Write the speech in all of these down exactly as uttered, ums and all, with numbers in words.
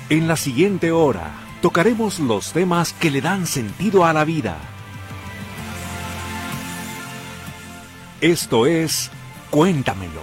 En la siguiente hora, tocaremos los temas que le dan sentido a la vida. Esto es Cuéntamelo.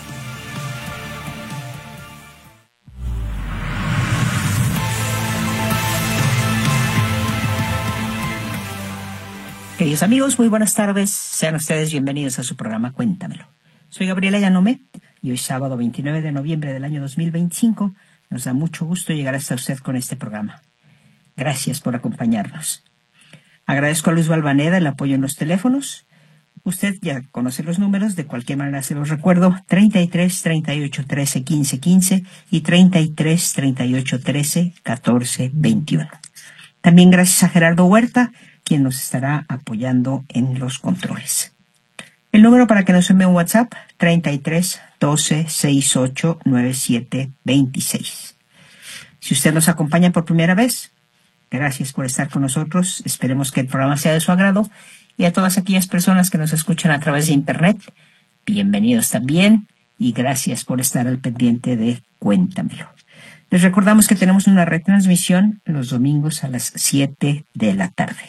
Queridos amigos, muy buenas tardes. Sean ustedes bienvenidos a su programa Cuéntamelo. Soy Gabriela Yanome y hoy sábado veintinueve de noviembre del año dos mil veinticinco nos da mucho gusto llegar hasta usted con este programa. Gracias por acompañarnos. Agradezco a Luis Balvaneda el apoyo en los teléfonos. Usted ya conoce los números, de cualquier manera se los recuerdo: treinta y tres, treinta y ocho, trece, quince, quince y treinta y tres, treinta y ocho, trece, catorce, veintiuno. También gracias a Gerardo Huerta, quien nos estará apoyando en los controles. El número para que nos envíe un WhatsApp: treinta y tres, doce, sesenta y ocho, noventa y siete, veintiséis. Si usted nos acompaña por primera vez, gracias por estar con nosotros. Esperemos que el programa sea de su agrado. Y a todas aquellas personas que nos escuchan a través de Internet, bienvenidos también y gracias por estar al pendiente de Cuéntamelo. Les recordamos que tenemos una retransmisión los domingos a las siete de la tarde.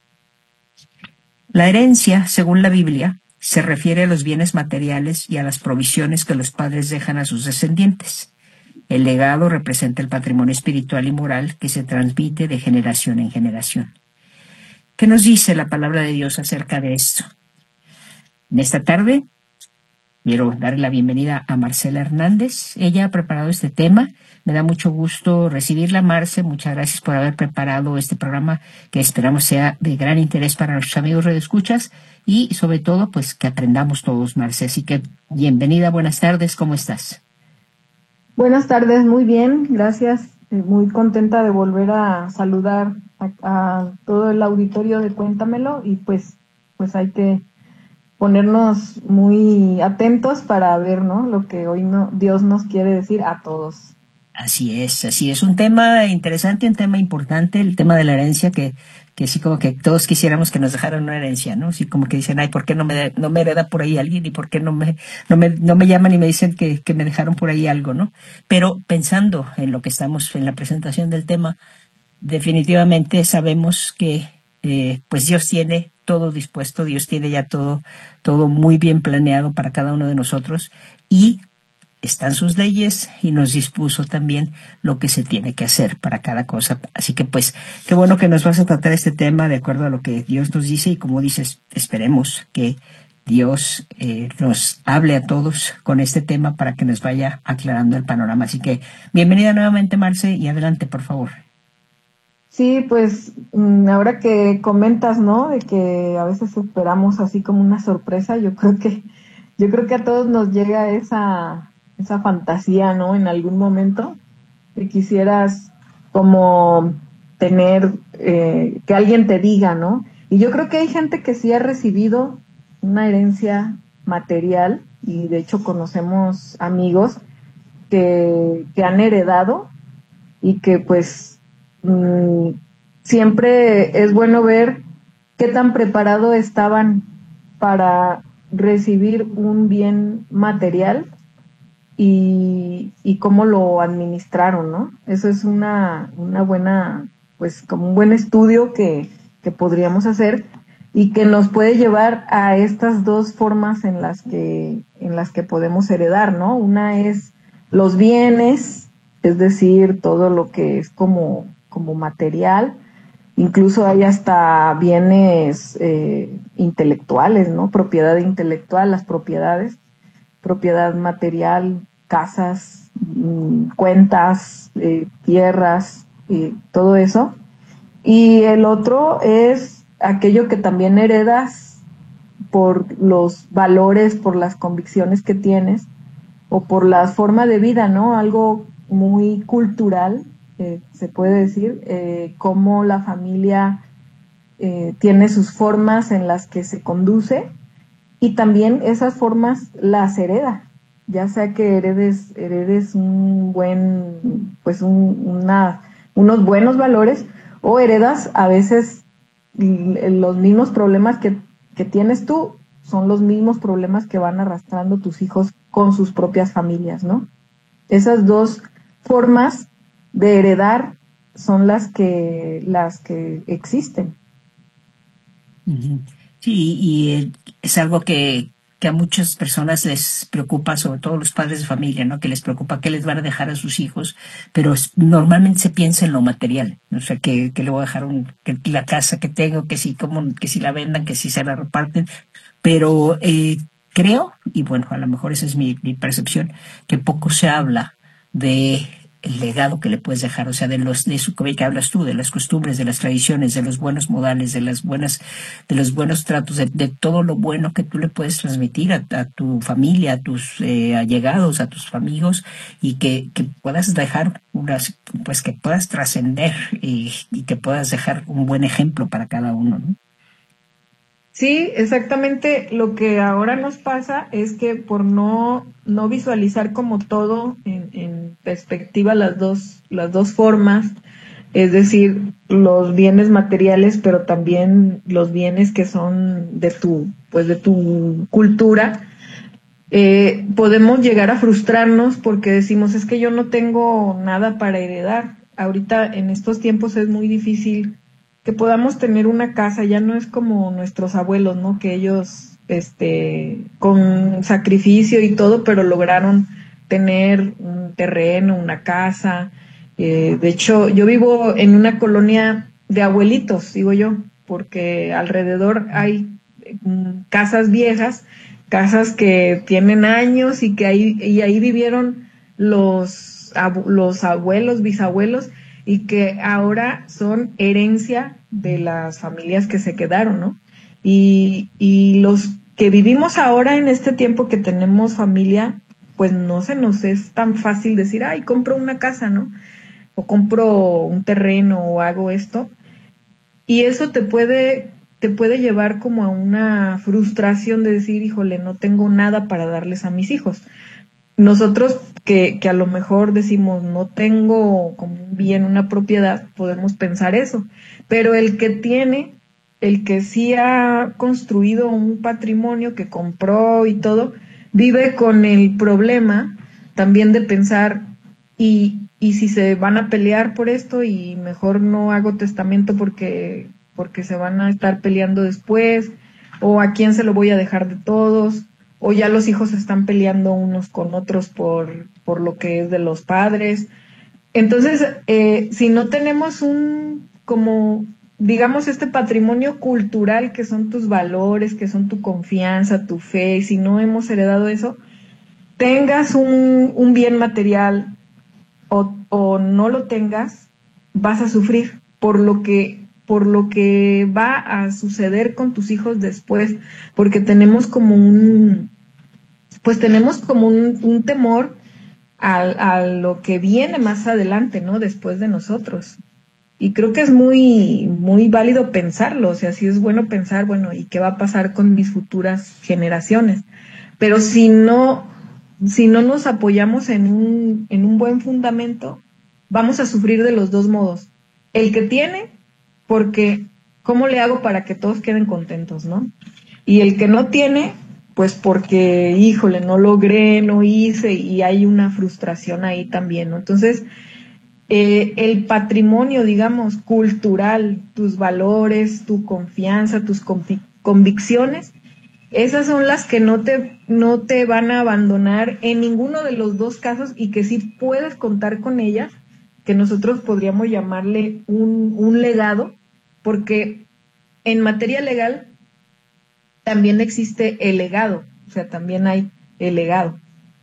La herencia, según la Biblia, se refiere a los bienes materiales y a las provisiones que los padres dejan a sus descendientes. El legado representa el patrimonio espiritual y moral que se transmite de generación en generación. ¿Qué nos dice la palabra de Dios acerca de esto? En esta tarde quiero darle la bienvenida a Marcela Hernández. Ella ha preparado este tema. Me da mucho gusto recibirla, Marce. Muchas gracias por haber preparado este programa que esperamos sea de gran interés para nuestros amigos radioescuchas y sobre todo pues que aprendamos todos, Marce. Así que bienvenida, buenas tardes, ¿cómo estás? Buenas tardes, muy bien, gracias. Muy contenta de volver a saludar a, a todo el auditorio de Cuéntamelo y pues, pues hay que ponernos muy atentos para ver, ¿no?, lo que hoy no, Dios nos quiere decir a todos. Así es, así es. Un tema interesante, un tema importante, el tema de la herencia, que, que sí como que todos quisiéramos que nos dejaran una herencia, ¿no? Sí como que dicen, ay, ¿por qué no me, no me hereda por ahí alguien? ¿Y por qué no me, no me, no me llaman y me dicen que, que me dejaron por ahí algo, ¿no? Pero pensando en lo que estamos, en la presentación del tema, definitivamente sabemos que, eh, pues Dios tiene todo dispuesto, Dios tiene ya todo, todo muy bien planeado para cada uno de nosotros y están sus leyes y nos dispuso también lo que se tiene que hacer para cada cosa. Así que pues, qué bueno que nos vas a tratar este tema de acuerdo a lo que Dios nos dice y como dices, esperemos que Dios eh, nos hable a todos con este tema para que nos vaya aclarando el panorama. Así que bienvenida nuevamente, Marce, y adelante, por favor. Sí, pues ahora que comentas, ¿no?, de que a veces esperamos así como una sorpresa, yo creo que yo creo que a todos nos llega esa esa fantasía, ¿no?, en algún momento, que quisieras como tener, eh, que alguien te diga, ¿no? Y yo creo que hay gente que sí ha recibido una herencia material, y de hecho conocemos amigos que, que han heredado, y que pues mmm, siempre es bueno ver qué tan preparados estaban para recibir un bien material, Y, y cómo lo administraron, ¿no? Eso es una, una buena, pues como un buen estudio que, que podríamos hacer y que nos puede llevar a estas dos formas en las que, en las que podemos heredar, ¿no? Una es los bienes, es decir, todo lo que es como, como material, incluso hay hasta bienes eh, intelectuales, ¿no? Propiedad intelectual, las propiedades, propiedad material, casas, cuentas, eh, tierras, eh, todo eso. Y el otro es aquello que también heredas por los valores, por las convicciones que tienes o por la forma de vida, ¿no? Algo muy cultural, eh, se puede decir, eh, cómo la familia eh, tiene sus formas en las que se conduce y también esas formas las hereda. Ya sea que heredes, heredes un buen, pues un, una, unos buenos valores, o heredas a veces los mismos problemas que, que tienes tú, son los mismos problemas que van arrastrando tus hijos con sus propias familias, ¿no? Esas dos formas de heredar son las que, las que existen. Sí, y eh, es algo que, que a muchas personas les preocupa, sobre todo los padres de familia, ¿no? Que les preocupa qué les van a dejar a sus hijos, pero es- normalmente se piensa en lo material, o sea, que, que le voy a dejar un, que la casa que tengo, que si, como, que si la vendan, que si se la reparten, pero eh, creo, y bueno, a lo mejor esa es mi, mi percepción, que poco se habla de el legado que le puedes dejar, o sea, de los, de eso que hablas tú, de las costumbres, de las tradiciones, de los buenos modales, de las buenas, de los buenos tratos, de, de todo lo bueno que tú le puedes transmitir a, a tu familia, a tus eh, allegados, a tus amigos, y que, que puedas dejar unas, pues que puedas trascender y, y que puedas dejar un buen ejemplo para cada uno, ¿no? Sí, exactamente lo que ahora nos pasa es que por no, no visualizar como todo en, en perspectiva las dos, las dos formas, es decir, los bienes materiales, pero también los bienes que son de tu, pues de tu cultura, eh, podemos llegar a frustrarnos porque decimos, es que yo no tengo nada para heredar. Ahorita en estos tiempos es muy difícil que podamos tener una casa, ya no es como nuestros abuelos, ¿no? Que ellos, este, con sacrificio y todo, pero lograron tener un terreno, una casa. Eh, de hecho, yo vivo en una colonia de abuelitos, digo yo, porque alrededor hay mm, casas viejas, casas que tienen años y que ahí, y ahí vivieron los, abu- los abuelos, bisabuelos, y que ahora son herencia de las familias que se quedaron, ¿no? Y, y los que vivimos ahora en este tiempo que tenemos familia, pues no se nos es tan fácil decir, ay, compro una casa, ¿no? O compro un terreno o hago esto. Y eso te puede, te puede llevar como a una frustración de decir, híjole, no tengo nada para darles a mis hijos. Nosotros que, que a lo mejor decimos no tengo como un bien, una propiedad, podemos pensar eso, pero el que tiene, el que sí ha construido un patrimonio que compró y todo, vive con el problema también de pensar y, y si se van a pelear por esto y mejor no hago testamento porque, porque se van a estar peleando después, o a quién se lo voy a dejar de todos, o ya los hijos están peleando unos con otros por, por lo que es de los padres. Entonces, eh, si no tenemos un, como, digamos, este patrimonio cultural que son tus valores, que son tu confianza, tu fe, y si no hemos heredado eso, tengas un, un bien material o, o no lo tengas, vas a sufrir por lo que por lo que va a suceder con tus hijos después, porque tenemos como un, pues tenemos como un, un temor a, a lo que viene más adelante, ¿no? Después de nosotros. Y creo que es muy, muy válido pensarlo, o sea, sí es bueno pensar, bueno, ¿y qué va a pasar con mis futuras generaciones? Pero si no, si no nos apoyamos en un, en un buen fundamento, vamos a sufrir de los dos modos. El que tiene, porque ¿cómo le hago para que todos queden contentos, no? Y el que no tiene, pues porque, híjole, no logré, no hice, y hay una frustración ahí también, ¿no? Entonces, eh, el patrimonio, digamos, cultural, tus valores, tu confianza, tus convi- convicciones, esas son las que no te, no te van a abandonar en ninguno de los dos casos y que sí puedes contar con ellas, que nosotros podríamos llamarle un, un legado, porque en materia legal también existe el legado, o sea, también hay el legado.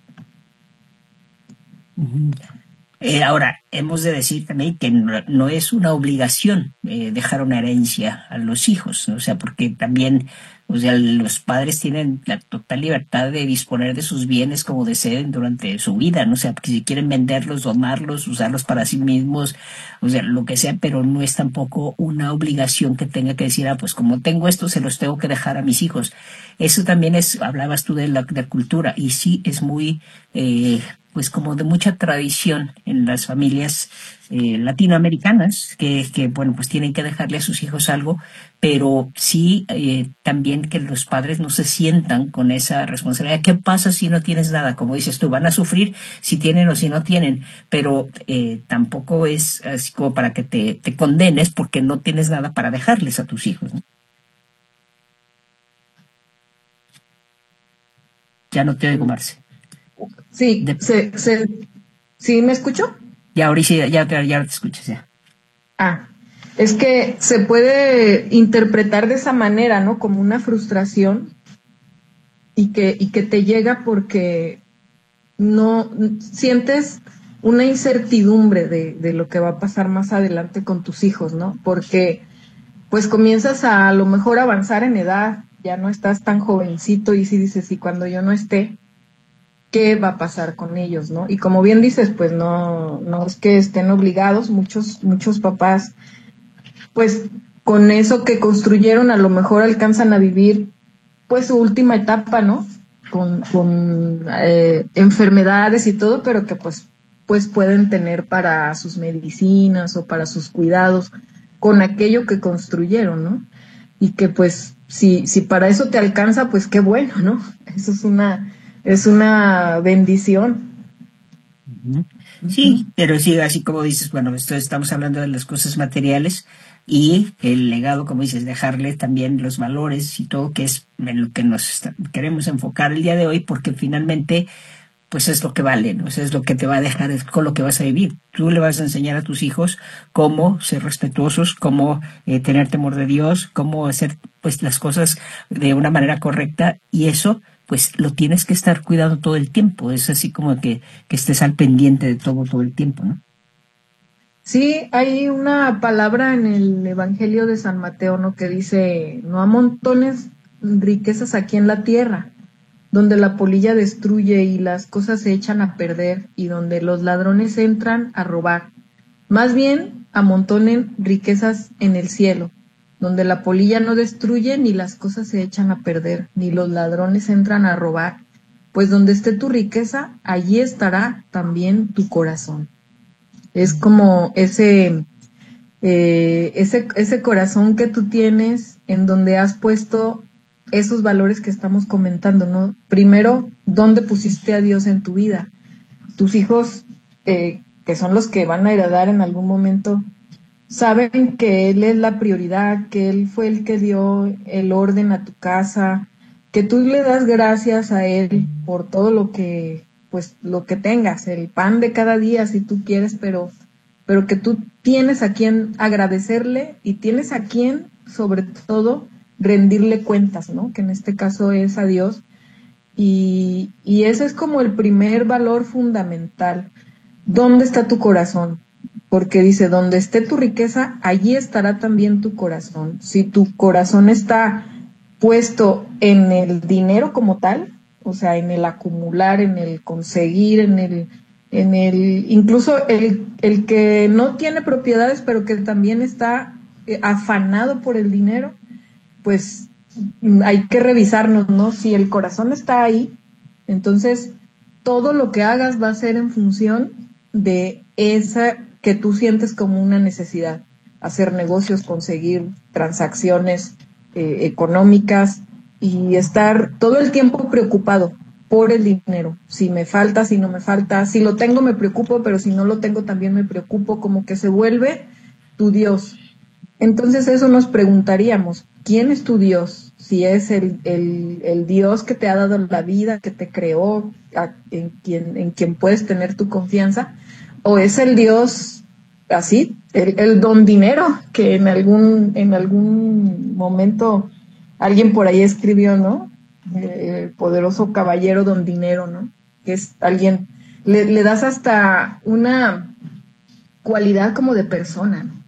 Ujú. Eh, ahora, hemos de decir también que no, no es una obligación eh, dejar una herencia a los hijos, ¿no? O sea, porque también, o sea, los padres tienen la total libertad de disponer de sus bienes como deseen durante su vida, ¿no? O sea, porque si quieren venderlos, donarlos, usarlos para sí mismos, o sea, lo que sea, pero no es tampoco una obligación que tenga que decir, ah, pues como tengo esto, se los tengo que dejar a mis hijos. Eso también es, hablabas tú de la, de cultura, y sí es muy... Eh, pues como de mucha tradición en las familias eh, latinoamericanas, que, que, bueno, pues tienen que dejarle a sus hijos algo, pero sí eh, también que los padres no se sientan con esa responsabilidad. ¿Qué pasa si no tienes nada? Como dices tú, van a sufrir si tienen o si no tienen, pero eh, tampoco es así como para que te, te condenes porque no tienes nada para dejarles a tus hijos, ¿no? Ya no te oigo, Marce. Sí, De, se, se, ¿sí me escucho? ya ahora sí, ya, ya, ya te escuchas, ya. Ah, es que se puede interpretar de esa manera, ¿no? Como una frustración y que, y que te llega porque no sientes una incertidumbre de, de lo que va a pasar más adelante con tus hijos, ¿no? Porque pues comienzas a, a lo mejor avanzar en edad, ya no estás tan jovencito y si dices, y cuando yo no esté, ¿qué va a pasar con ellos, no? Y como bien dices, pues no, no es que estén obligados, muchos, muchos papás, pues con eso que construyeron a lo mejor alcanzan a vivir pues su última etapa, ¿no? Con, con eh, enfermedades y todo, pero que pues, pues pueden tener para sus medicinas o para sus cuidados con aquello que construyeron, ¿no? Y que pues si, si para eso te alcanza, pues qué bueno, ¿no? Eso es una, es una bendición. Sí, pero sí, así como dices, bueno, esto estamos hablando de las cosas materiales y el legado, como dices, dejarle también los valores y todo, que es en lo que nos está- queremos enfocar el día de hoy, porque finalmente, pues es lo que vale, ¿no? Eso es lo que te va a dejar, es con lo que vas a vivir. Tú le vas a enseñar a tus hijos cómo ser respetuosos, cómo eh, tener temor de Dios, cómo hacer, pues, las cosas de una manera correcta, y eso pues lo tienes que estar cuidando todo el tiempo. Es así como que, que estés al pendiente de todo todo el tiempo, ¿no? Sí, hay una palabra en el Evangelio de San Mateo, ¿no? Que dice, no amontones riquezas aquí en la tierra, donde la polilla destruye y las cosas se echan a perder y donde los ladrones entran a robar. Más bien, amontonen riquezas en el cielo, donde la polilla no destruye ni las cosas se echan a perder, ni los ladrones entran a robar. Pues donde esté tu riqueza, allí estará también tu corazón. Es como ese, eh, ese, ese corazón que tú tienes en donde has puesto esos valores que estamos comentando, ¿no? Primero, ¿dónde pusiste a Dios en tu vida? Tus hijos, eh, que son los que van a heredar en algún momento, saben que Él es la prioridad, que Él fue el que dio el orden a tu casa, que tú le das gracias a Él por todo lo que, pues, lo que tengas, el pan de cada día si tú quieres, pero, pero que tú tienes a quien agradecerle y tienes a quien, sobre todo, rendirle cuentas, ¿no? Que en este caso es a Dios. Y, y ese es como el primer valor fundamental. ¿Dónde está tu corazón? Porque dice, donde esté tu riqueza, allí estará también tu corazón. Si tu corazón está puesto en el dinero como tal, o sea, en el acumular, en el conseguir, en el, en el, incluso el, el que no tiene propiedades, pero que también está eh, afanado por el dinero, pues hay que revisarnos, ¿no? Si el corazón está ahí, entonces todo lo que hagas va a ser en función de esa que tú sientes como una necesidad. Hacer negocios, conseguir transacciones eh, económicas y estar todo el tiempo preocupado por el dinero. Si me falta, si no me falta, si lo tengo me preocupo, pero si no lo tengo también me preocupo, como que se vuelve tu Dios. Entonces eso nos preguntaríamos, ¿quién es tu Dios? Si es el, el, el Dios que te ha dado la vida, que te creó, a, en, quien, en quien puedes tener tu confianza, o es el Dios así, el, el don dinero, que en algún, en algún momento alguien por ahí escribió, ¿no? El poderoso caballero don dinero, ¿no? Que es alguien, le, le das hasta una cualidad como de persona, ¿no?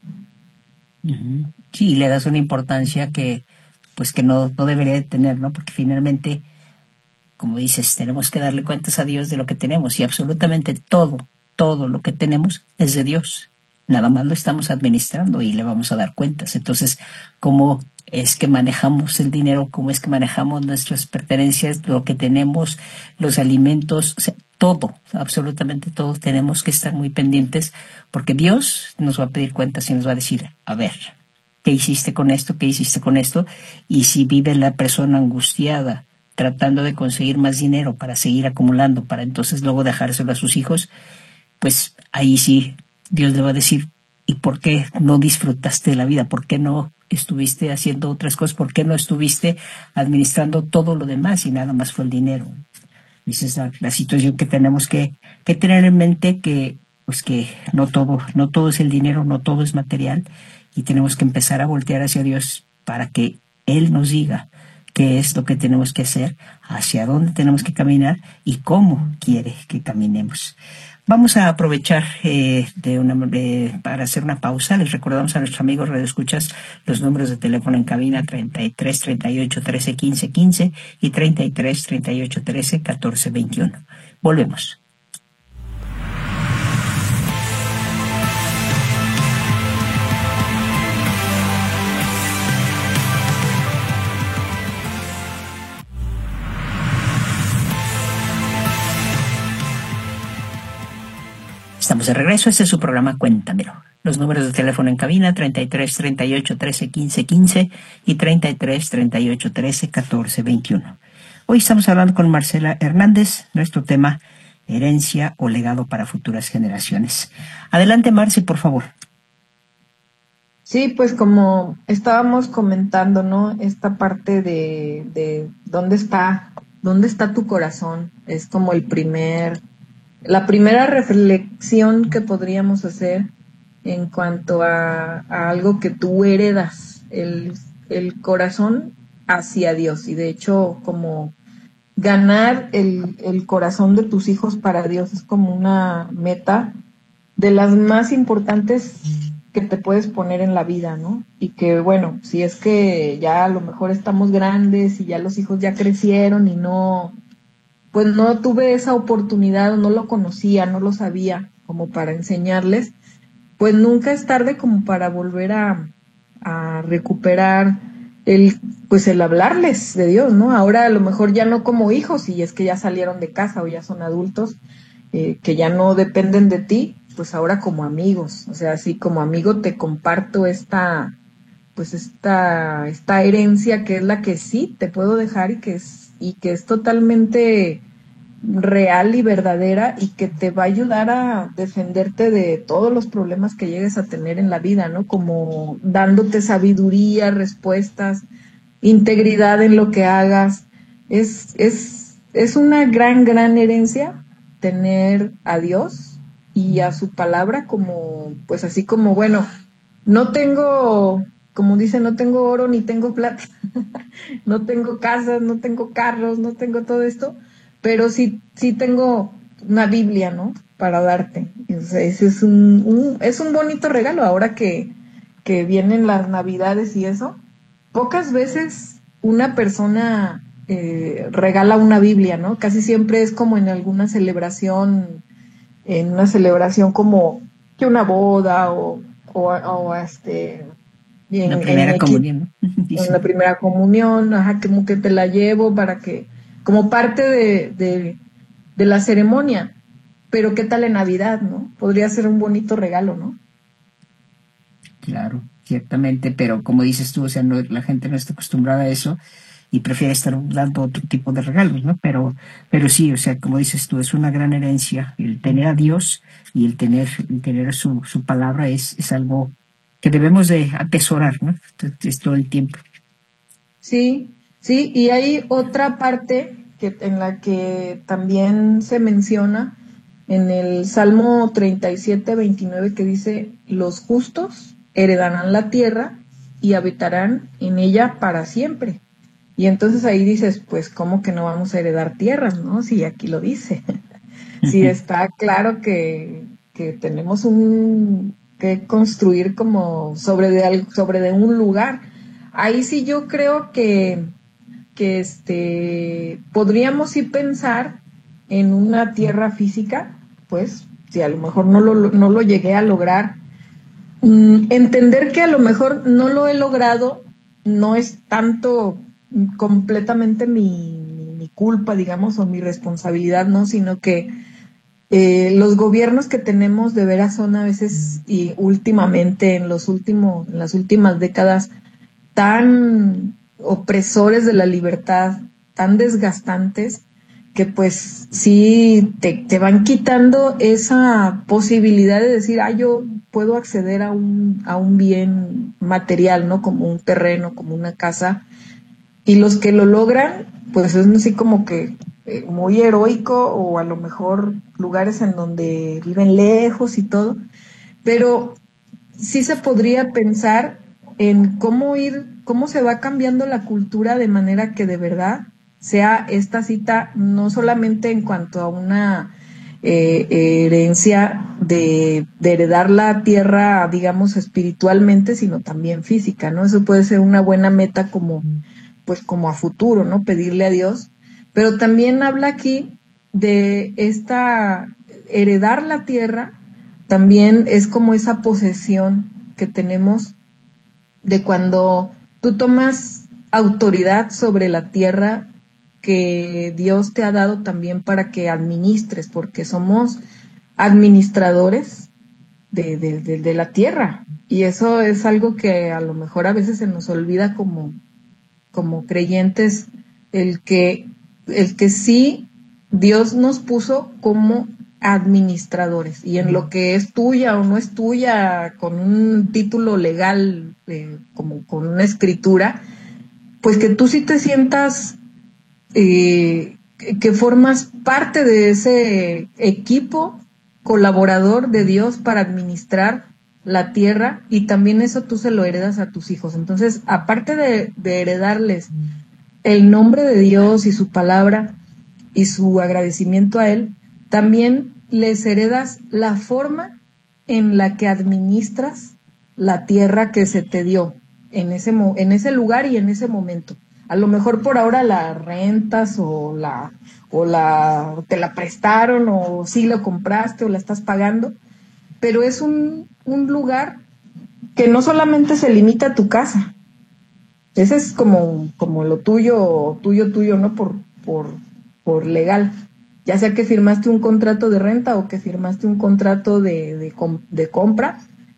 Uh-huh. Sí, le das una importancia que, pues que no, no debería de tener, ¿no? Porque finalmente, como dices, tenemos que darle cuentas a Dios de lo que tenemos y absolutamente todo, todo lo que tenemos es de Dios. Nada más lo estamos administrando y le vamos a dar cuentas. Entonces, ¿cómo es que manejamos el dinero? ¿Cómo es que manejamos nuestras pertenencias, lo que tenemos, los alimentos? O sea, todo, absolutamente todo, tenemos que estar muy pendientes porque Dios nos va a pedir cuentas y nos va a decir, a ver, ¿qué hiciste con esto? ¿Qué hiciste con esto? Y si vive la persona angustiada tratando de conseguir más dinero para seguir acumulando, para entonces luego dejárselo a sus hijos, pues ahí sí Dios le va a decir, ¿y por qué no disfrutaste de la vida? ¿Por qué no estuviste haciendo otras cosas? ¿Por qué no estuviste administrando todo lo demás y nada más fue el dinero? Esa es la, la situación que tenemos que, que tener en mente, que pues que no todo, no todo es el dinero, no todo es material, y tenemos que empezar a voltear hacia Dios para que Él nos diga qué es lo que tenemos que hacer, hacia dónde tenemos que caminar y cómo quiere que caminemos. Vamos a aprovechar eh, de una, eh, para hacer una pausa. Les recordamos a nuestros amigos radioescuchas los números de teléfono en cabina treinta y tres, treinta y ocho, trece, quince, quince y treinta y tres, treinta y ocho, trece, catorce, veintiuno. Volvemos. Estamos de regreso, este es su programa Cuéntamelo. Los números de teléfono en cabina treinta y tres, treinta y ocho, trece, quince, quince y treinta y tres, treinta y ocho, trece, catorce, veintiuno. Hoy estamos hablando con Marcela Hernández, nuestro tema herencia o legado para futuras generaciones. Adelante, Marce, por favor. Sí, pues como estábamos comentando, ¿no? Esta parte de, de dónde está, dónde está tu corazón, es como el primer... La primera reflexión que podríamos hacer en cuanto a, a algo que tú heredas, el, el corazón hacia Dios. Y de hecho, como ganar el, el corazón de tus hijos para Dios es como una meta de las más importantes que te puedes poner en la vida, ¿no? Y que, bueno, si es que ya a lo mejor estamos grandes y ya los hijos ya crecieron y no... pues no tuve esa oportunidad, no lo conocía, no lo sabía como para enseñarles, pues nunca es tarde como para volver a, a recuperar el, pues el hablarles de Dios, ¿no? Ahora a lo mejor ya no como hijos, y es que ya salieron de casa o ya son adultos, eh, que ya no dependen de ti, pues ahora como amigos, o sea, así como amigo te comparto esta, pues esta, esta herencia que es la que sí te puedo dejar y que es y que es totalmente real y verdadera y que te va a ayudar a defenderte de todos los problemas que llegues a tener en la vida, ¿no? Como dándote sabiduría, respuestas, integridad en lo que hagas. Es, es, es una gran, gran herencia tener a Dios y a su palabra como, pues así como, bueno, no tengo... Como dice, no tengo oro ni tengo plata, no tengo casas, no tengo carros, no tengo todo esto, pero sí, sí tengo una Biblia, ¿no? Para darte. O sea, ese es un, un, es un bonito regalo ahora que, que vienen las Navidades y eso. Pocas veces una persona eh, regala una Biblia, ¿no? Casi siempre es como en alguna celebración, en una celebración como que una boda o, o, o este... En, la primera en comunión, ¿no? En la primera comunión, ajá, como que te la llevo para que, como parte de, de, de la ceremonia. Pero qué tal en Navidad, ¿no? Podría ser un bonito regalo, ¿no? Claro, ciertamente, pero como dices tú, o sea, no, la gente no está acostumbrada a eso y prefiere estar dando otro tipo de regalos, ¿no? Pero, pero sí, o sea, como dices tú, es una gran herencia. El tener a Dios y el tener, el tener su, su palabra es, es algo que debemos de atesorar, ¿no? Es todo el tiempo. Sí, sí, y hay otra parte que en la que también se menciona en el Salmo treinta y siete, veintinueve, que dice, los justos heredarán la tierra y habitarán en ella para siempre. Y entonces ahí dices, pues, ¿cómo que no vamos a heredar tierras, no? Si aquí lo dice. Sí, está claro que, que tenemos un... que construir como sobre de, sobre de un lugar. Ahí sí yo creo que, que este, podríamos sí pensar en una tierra física, pues, si a lo mejor no lo, no lo llegué a lograr, mm, entender que a lo mejor no lo he logrado, no es tanto completamente mi, mi, mi culpa, digamos, o mi responsabilidad, ¿no? Sino que eh, los gobiernos que tenemos de veras son a veces, y últimamente, en los últimos, en las últimas décadas, tan opresores de la libertad, tan desgastantes, que pues sí te, te van quitando esa posibilidad de decir, ah, yo puedo acceder a un, a un bien material, ¿no? Como un terreno, como una casa. Y los que lo logran, pues es así como que eh, muy heroico, o a lo mejor lugares en donde viven lejos y todo. Pero sí se podría pensar en cómo ir, cómo se va cambiando la cultura de manera que de verdad sea esta cita no solamente en cuanto a una eh, herencia de, de heredar la tierra, digamos, espiritualmente, sino también física, ¿no? Eso puede ser una buena meta como, pues como a futuro, ¿no? Pedirle a Dios. Pero también habla aquí de esta heredar la tierra, también es como esa posesión que tenemos de cuando tú tomas autoridad sobre la tierra que Dios te ha dado también para que administres, porque somos administradores de, de, de, de la tierra. Y eso es algo que a lo mejor a veces se nos olvida como, como creyentes, el que, el que sí Dios nos puso como administradores, y en lo que es tuya o no es tuya, con un título legal, eh, como con una escritura, pues que tú sí te sientas eh, que, que formas parte de ese equipo colaborador de Dios para administrar la tierra, y también eso tú se lo heredas a tus hijos. Entonces, aparte de, de heredarles el nombre de Dios y su palabra y su agradecimiento a Él, también les heredas la forma en la que administras la tierra que se te dio en ese, en ese lugar y en ese momento. A lo mejor por ahora la rentas o la o la te la prestaron, o sí la compraste o la estás pagando, pero es un, un lugar que no solamente se limita a tu casa. Ese es como, como lo tuyo, tuyo, tuyo, ¿no? Por, por, por legal. Ya sea que firmaste un contrato de renta o que firmaste un contrato de, de, de compra,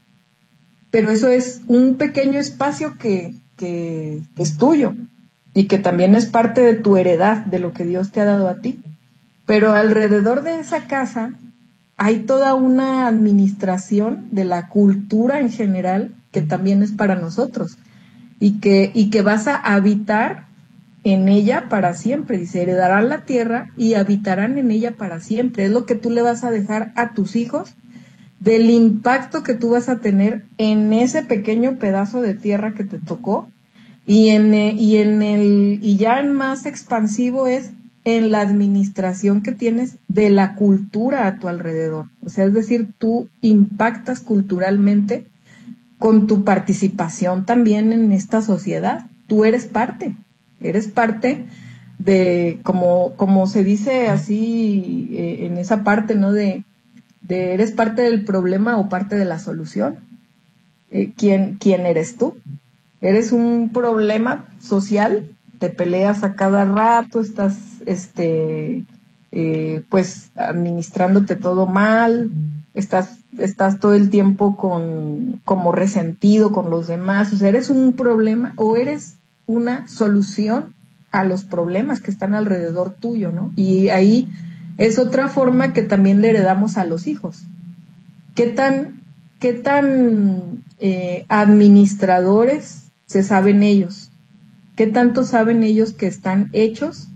pero eso es un pequeño espacio que, que, que es tuyo y que también es parte de tu heredad, de lo que Dios te ha dado a ti. Pero alrededor de esa casa hay toda una administración de la cultura en general que también es para nosotros, y que, y que vas a habitar en ella para siempre. Dice, heredarán la tierra y habitarán en ella para siempre. Es lo que tú le vas a dejar a tus hijos, del impacto que tú vas a tener en ese pequeño pedazo de tierra que te tocó, y en, y en el, y ya en más expansivo es en la administración que tienes de la cultura a tu alrededor. O sea, es decir, tú impactas culturalmente con tu participación también en esta sociedad. Tú eres parte, eres parte de, como, como se dice así eh, en esa parte, ¿no? De, de eres parte del problema o parte de la solución. Eh, ¿quién, ¿Quién eres tú? Eres un problema social, te peleas a cada rato, estás, este, eh, pues, administrándote todo mal, estás, estás todo el tiempo con, como resentido con los demás. O sea, ¿eres un problema o eres una solución a los problemas que están alrededor tuyo, ¿no? Y ahí es otra forma que también le heredamos a los hijos. ¿Qué tan, qué tan eh, administradores se saben ellos? ¿Qué tanto saben ellos que están hechos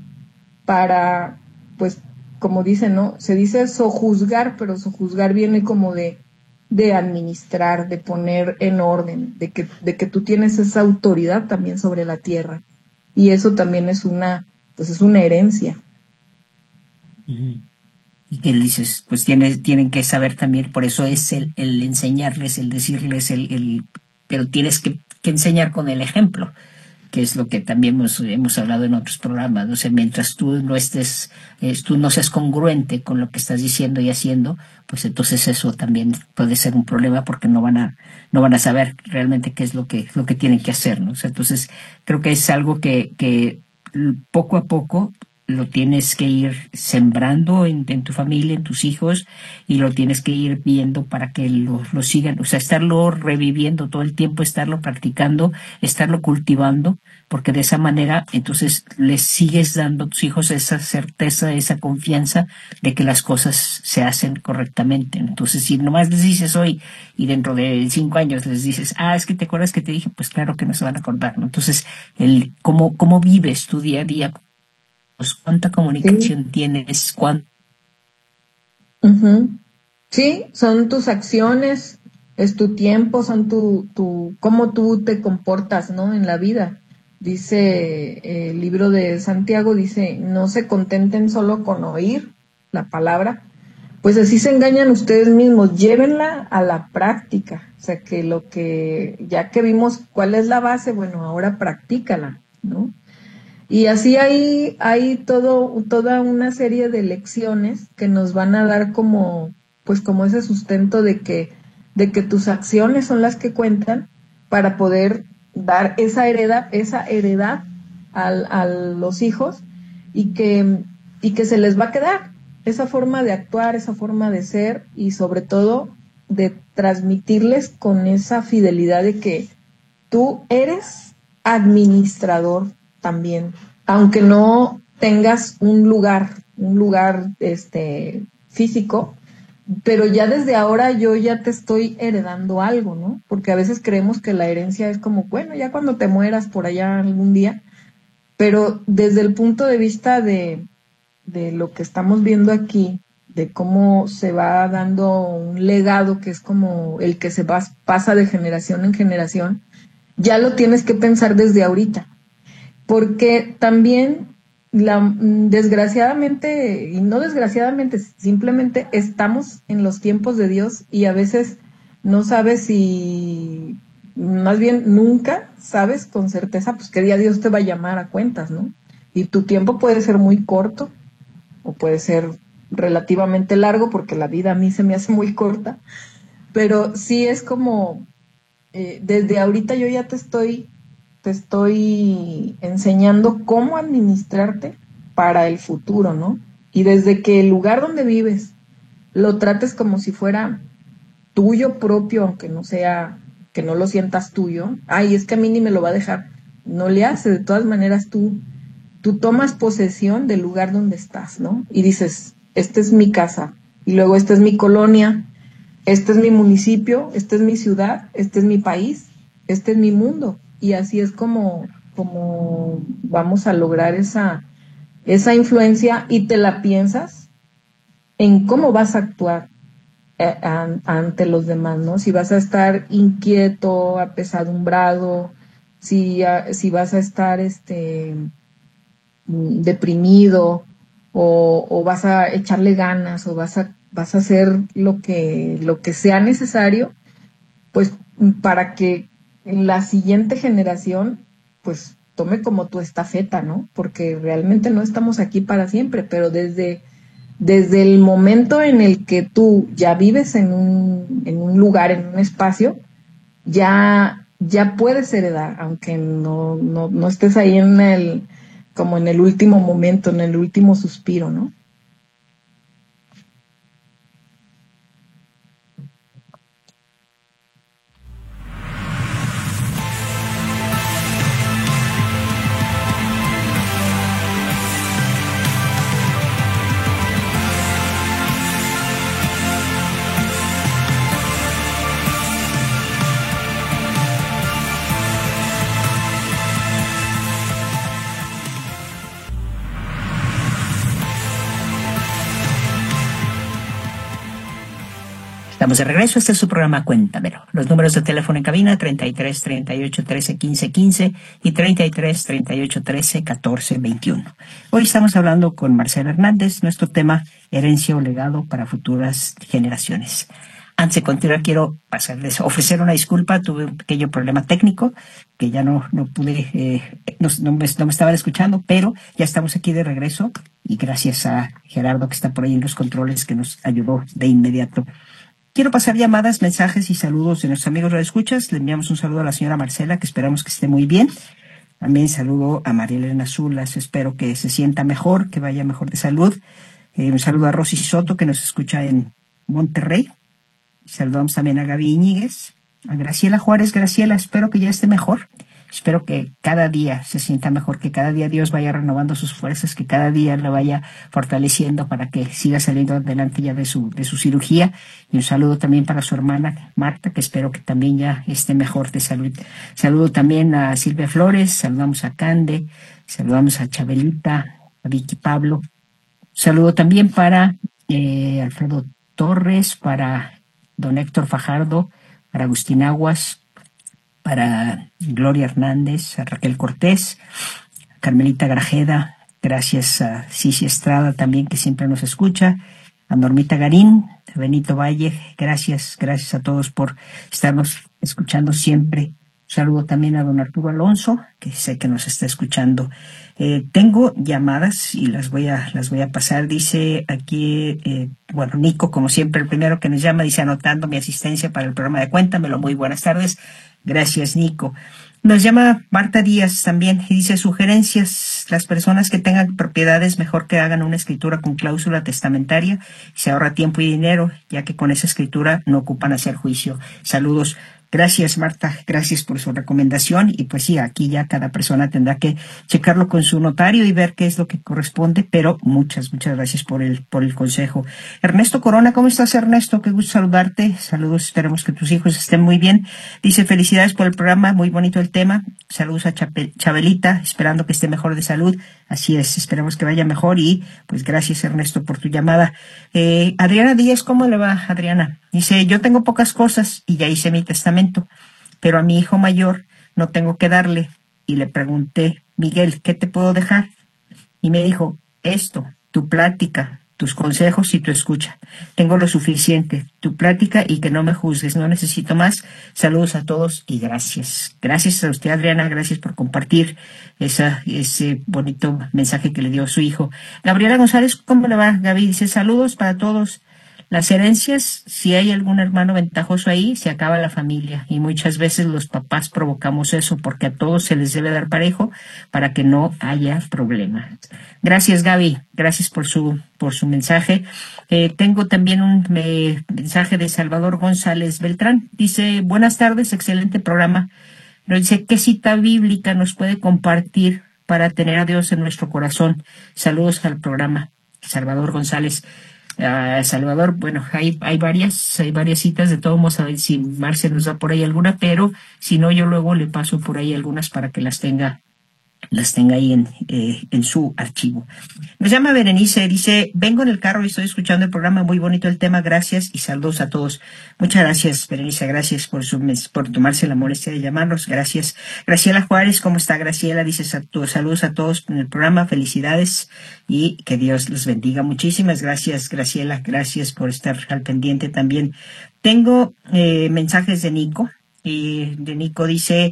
para, pues, como dicen, ¿no? Se dice sojuzgar, pero sojuzgar viene como de, de administrar, de poner en orden, de que, de que tú tienes esa autoridad también sobre la tierra. Y eso también es una, pues es una herencia. Y que dices, pues tienen, tienen que saber también, por eso es el, el enseñarles, el decirles, el, el pero tienes que, que enseñar con el ejemplo, que es lo que también hemos, hemos hablado en otros programas. O sea, mientras tú no estés, eh, tú no seas congruente con lo que estás diciendo y haciendo, pues entonces eso también puede ser un problema, porque no van a, no van a saber realmente qué es lo que, lo que tienen que hacer, ¿no? O sea, entonces creo que es algo que, que poco a poco lo tienes que ir sembrando en, en tu familia, en tus hijos, y lo tienes que ir viendo para que lo, lo sigan, o sea, estarlo reviviendo todo el tiempo, estarlo practicando, estarlo cultivando, porque de esa manera entonces les sigues dando a tus hijos esa certeza, esa confianza de que las cosas se hacen correctamente. Entonces, si nomás les dices hoy y dentro de cinco años les dices, ah, es que te acuerdas que te dije, pues claro que no se van a acordar, ¿no? Entonces, el cómo, cómo vives tu día a día, pues cuánta Sí. comunicación tienes, cuánto. Ujú. Sí, son tus acciones, es tu tiempo, son tu, tu, cómo tú te comportas, ¿no? En la vida. Dice eh, el libro de Santiago, dice, no se contenten solo con oír la palabra, pues así se engañan ustedes mismos, llévenla a la práctica. O sea, que lo que, ya que vimos cuál es la base, bueno, ahora practícala, ¿no? Y así hay, hay todo, toda una serie de lecciones que nos van a dar como, pues como ese sustento de que, de que tus acciones son las que cuentan para poder dar esa heredad, esa heredad al, a los hijos y que, y que se les va a quedar esa forma de actuar, esa forma de ser y sobre todo de transmitirles con esa fidelidad de que tú eres administrador también, aunque no tengas un lugar, un lugar este físico, pero ya desde ahora yo ya te estoy heredando algo, ¿no? Porque a veces creemos que la herencia es como, bueno, ya cuando te mueras por allá algún día, pero desde el punto de vista de, de lo que estamos viendo aquí, de cómo se va dando un legado que es como el que se va, pasa de generación en generación, ya lo tienes que pensar desde ahorita, porque también la, desgraciadamente, y no desgraciadamente, simplemente estamos en los tiempos de Dios y a veces no sabes si, más bien nunca sabes con certeza, pues qué día Dios te va a llamar a cuentas, ¿no? Y tu tiempo puede ser muy corto o puede ser relativamente largo, porque la vida a mí se me hace muy corta, pero sí es como eh, desde ahorita yo ya te estoy, te estoy enseñando cómo administrarte para el futuro, ¿no? Y desde que el lugar donde vives lo trates como si fuera tuyo propio, aunque no sea, que no lo sientas tuyo. Ay, es que a mí ni me lo va a dejar. No le hace, de todas maneras tú, tú tomas posesión del lugar donde estás, ¿no? Y dices, esta es mi casa, y luego esta es mi colonia, este es mi municipio, esta es mi ciudad, este es mi país, este es mi mundo. Y así es como, como vamos a lograr esa, esa influencia y te la piensas en cómo vas a actuar eh, an, ante los demás, ¿no? Si vas a estar inquieto, apesadumbrado, si, a, si vas a estar este, deprimido o, o vas a echarle ganas o vas a vas a hacer lo que lo que sea necesario, pues para que la siguiente generación pues tome como tu estafeta, ¿no? Porque realmente no estamos aquí para siempre, pero desde desde el momento en el que tú ya vives en un en un lugar, en un espacio, ya ya puedes heredar, aunque no no no estés ahí en el como en el último momento, en el último suspiro, ¿no? Estamos de regreso, este es su programa Cuéntamelo. Los números de teléfono en cabina treinta y tres, treinta y ocho, trece, quince, quince y treinta y tres, treinta y ocho, trece, catorce, veintiuno. Hoy estamos hablando con Marcela Hernández, nuestro tema herencia o legado para futuras generaciones. Antes de continuar, quiero pasarles, ofrecer una disculpa. Tuve un pequeño problema técnico que ya no, no pude, eh, no, no, me, no me estaban escuchando, pero ya estamos aquí de regreso y gracias a Gerardo que está por ahí en los controles que nos ayudó de inmediato. Quiero pasar llamadas, mensajes y saludos de nuestros amigos de escuchas. Le enviamos un saludo a la señora Marcela, que esperamos que esté muy bien. También saludo a María Elena Zulas, espero que se sienta mejor, que vaya mejor de salud. Eh, un saludo a Rosy Soto, que nos escucha en Monterrey. Saludamos también a Gaby Iñiguez, a Graciela Juárez. Graciela, espero que ya esté mejor. Espero que cada día se sienta mejor, que cada día Dios vaya renovando sus fuerzas, que cada día la vaya fortaleciendo para que siga saliendo adelante ya de su, de su cirugía. Y un saludo también para su hermana Marta, que espero que también ya esté mejor de salud. Saludo también a Silvia Flores, saludamos a Cande, saludamos a Chabelita, a Vicky Pablo. Saludo también para eh, Alfredo Torres, para don Héctor Fajardo, para Agustín Aguas, para Gloria Hernández, a Raquel Cortés, a Carmelita Grajeda, gracias a Cici Estrada también, que siempre nos escucha, a Normita Garín, a Benito Valle, gracias, gracias a todos por estarnos escuchando siempre. Un saludo también a don Arturo Alonso, que sé que nos está escuchando. Eh, tengo llamadas y las voy a, las voy a pasar. Dice aquí, eh, bueno, Nico, como siempre, el primero que nos llama, dice anotando mi asistencia para el programa de Cuéntamelo. Muy buenas tardes. Gracias, Nico. Nos llama Marta Díaz también y dice sugerencias. Las personas que tengan propiedades, mejor que hagan una escritura con cláusula testamentaria. Se ahorra tiempo y dinero, ya que con esa escritura no ocupan hacer juicio. Saludos. Gracias, Marta, gracias por su recomendación. Y pues sí, aquí ya cada persona tendrá que checarlo con su notario y ver qué es lo que corresponde, pero muchas, muchas gracias por el, por el consejo. Ernesto Corona, ¿cómo estás, Ernesto? Qué gusto saludarte. Saludos, esperemos que tus hijos estén muy bien. Dice, felicidades por el programa, muy bonito el tema. Saludos a Chape- Chabelita, esperando que esté mejor de salud. Así es, esperemos que vaya mejor y pues gracias, Ernesto, por tu llamada. Eh, Adriana Díaz, ¿cómo le va, Adriana? Dice, yo tengo pocas cosas y ya hice mi testamento, pero a mi hijo mayor no tengo que darle. Y le pregunté, Miguel, ¿qué te puedo dejar? Y me dijo, esto, tu plática, tus consejos y tu escucha. Tengo lo suficiente, tu plática y que no me juzgues, no necesito más. Saludos a todos y gracias. Gracias a usted, Adriana, gracias por compartir esa, ese bonito mensaje que le dio a su hijo. Gabriela González, ¿cómo le va? Gaby dice, saludos para todos. Las herencias, si hay algún hermano ventajoso ahí, se acaba la familia y muchas veces los papás provocamos eso porque a todos se les debe dar parejo para que no haya problemas. Gracias, Gaby, gracias por su por su mensaje. Eh, tengo también un eh, mensaje de Salvador González Beltrán. Dice, buenas tardes, excelente programa. Pero dice, ¿qué cita bíblica nos puede compartir para tener a Dios en nuestro corazón? Saludos al programa. Salvador González. Uh, Salvador, bueno, hay, hay varias, hay varias citas, de todos modos, a ver si Marce nos da por ahí alguna, pero si no, yo luego le paso por ahí algunas para que las tenga, las tenga ahí en, eh, en su archivo. Nos llama Berenice, dice, vengo en el carro y estoy escuchando el programa, muy bonito el tema, gracias y saludos a todos. Muchas gracias, Berenice, gracias por su por tomarse la molestia de llamarnos, gracias. Graciela Juárez, ¿cómo está Graciela? Dice, saludos a todos en el programa, felicidades y que Dios los bendiga. Muchísimas gracias, Graciela, gracias por estar al pendiente también. Tengo eh, mensajes de Nico, y de Nico dice,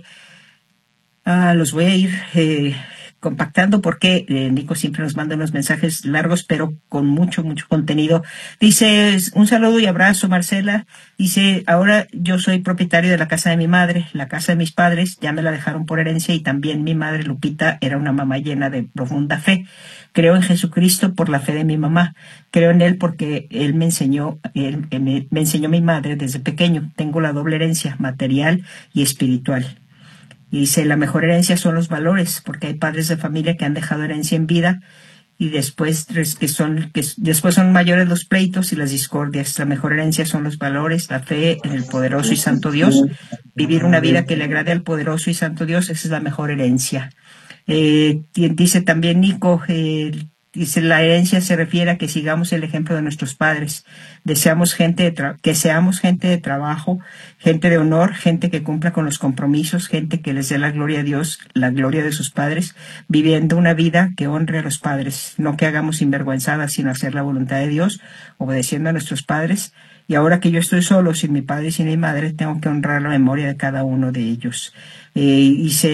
ah, los voy a ir eh, compactando porque eh, Nico siempre nos manda unos mensajes largos, pero con mucho, mucho contenido. Dice, un saludo y abrazo, Marcela. Dice, ahora yo soy propietario de la casa de mi madre, la casa de mis padres, ya me la dejaron por herencia y también mi madre Lupita era una mamá llena de profunda fe. Creo en Jesucristo por la fe de mi mamá. Creo en Él porque Él me enseñó, él, me, me enseñó mi madre desde pequeño. Tengo la doble herencia, material y espiritual. Y dice, la mejor herencia son los valores, porque hay padres de familia que han dejado herencia en vida y después que son que después son mayores los pleitos y las discordias. La mejor herencia son los valores, la fe en el poderoso y santo Dios. Vivir una vida que le agrade al poderoso y santo Dios, esa es la mejor herencia. Eh, dice también Nico, eh, dice, la herencia se refiere a que sigamos el ejemplo de nuestros padres. Deseamos gente de tra- que seamos gente de trabajo, gente de honor, gente que cumpla con los compromisos, gente que les dé la gloria a Dios, la gloria de sus padres, viviendo una vida que honre a los padres, no que hagamos sinvergüenzadas, sino hacer la voluntad de Dios, obedeciendo a nuestros padres. Y ahora que yo estoy solo, sin mi padre y sin mi madre, tengo que honrar la memoria de cada uno de ellos. Eh, dice,